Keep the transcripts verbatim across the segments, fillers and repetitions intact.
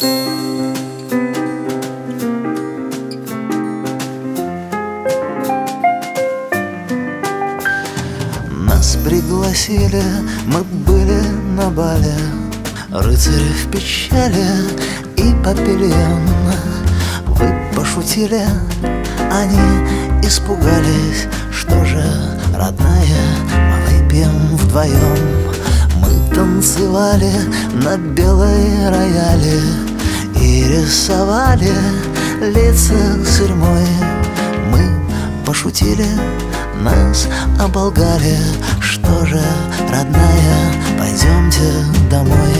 Нас пригласили, мы были на бале, рыцари в печали и папильон. Вы пошутили, они испугались. Что же, родная, мы выпьем вдвоем. Мы танцевали на белой рояле и рисовали лица сурьмой. Мы пошутили, нас оболгали. Что же, родная, пойдемте домой.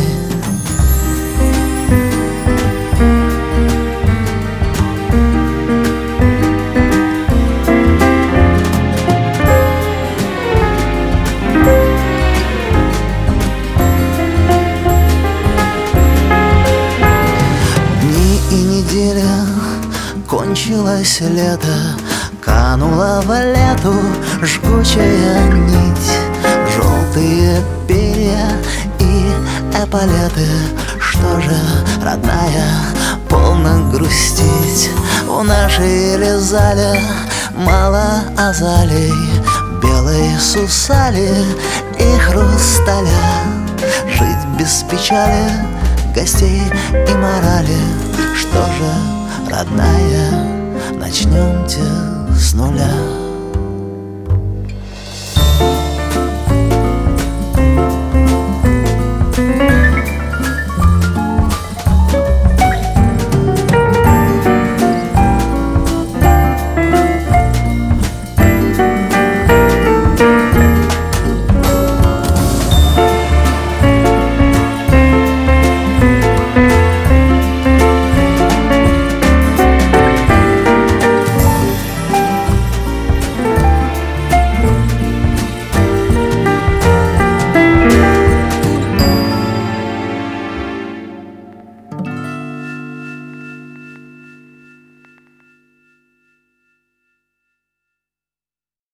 Дни и недели, кончилось лето, канула в лету жгучая нить. Желтые перья и эполеты. Что же, родная, полно грустить. В нашей ли зале мало азалий, белой сусали и хрусталя. Жить без печали, гостей и морали. Что же, родная, начнемте с нуля.